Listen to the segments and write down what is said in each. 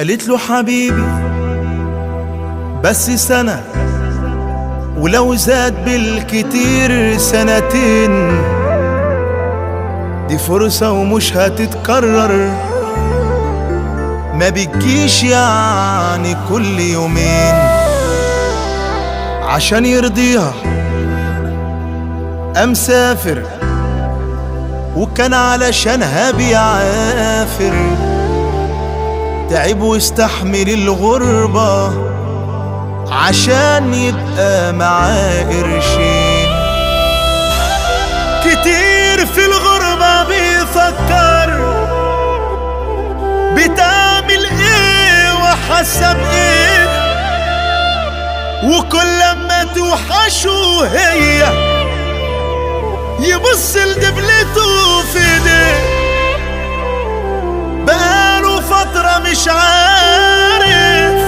قالت له حبيبي بس سنة، ولو زاد بالكتير سنتين، دي فرصة ومش هتتكرر، ما بتجيش يعني كل يومين. عشان يرضيها قام سافر، وكان علشانها بيعافر، تعب واستحمل الغربة عشان يبقى معاه قرشين. كتير في الغربة بيفكر بتعمل ايه وحسب ايه، وكل لما توحشه هي يبص لدبلته في ايديه. بقاله فترة مش عارف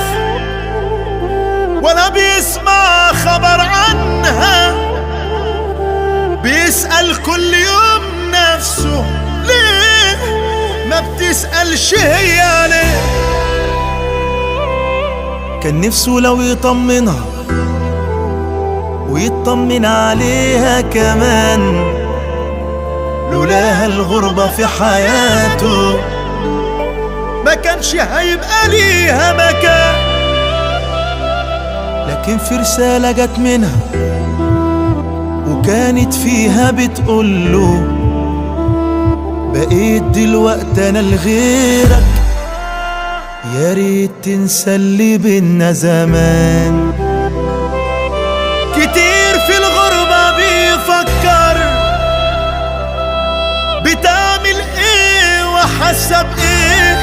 ولا بيسمع خبر عنها، بيسأل كل يوم نفسه ليه ما بتسألش هي ليه. كان نفسه لو يطمنها ويطمن عليها كمان، لولاها الغربة في حياته ما كانش هيبقى ليها مكان. لكن في رسالة جت منها وكانت فيها بتقوله، بقيت دلوقتي انا لغيرك، يا ريت تنسى اللي بينا زمان. كتير في الغربة بيفكر بتعمل ايه وحسب ايه،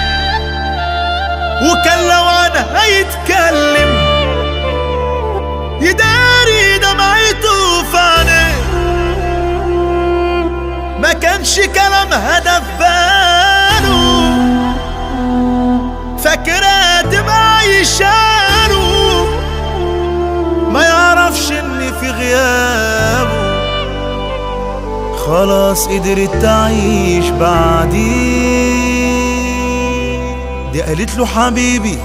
وكان لو عنها يتكلم يداري دمعته في عينيه. ما كانش كلامها ده في باله، فاكرها تبقى عايشاله، ما يعرفش ان في غيابه خلاص قدرت تعيش بعديه. دي قالت له حبيبي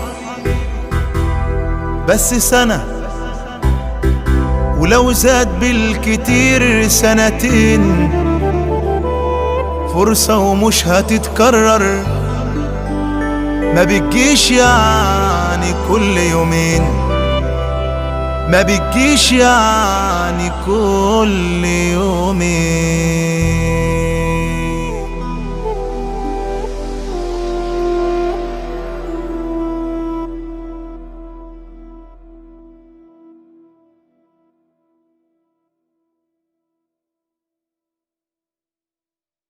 بس سنة، ولو زاد بالكتير سنتين، فرصة ومش هتتكرر، ما بتجيش يعني كل يومين، ما بتجيش يعني كل يومين.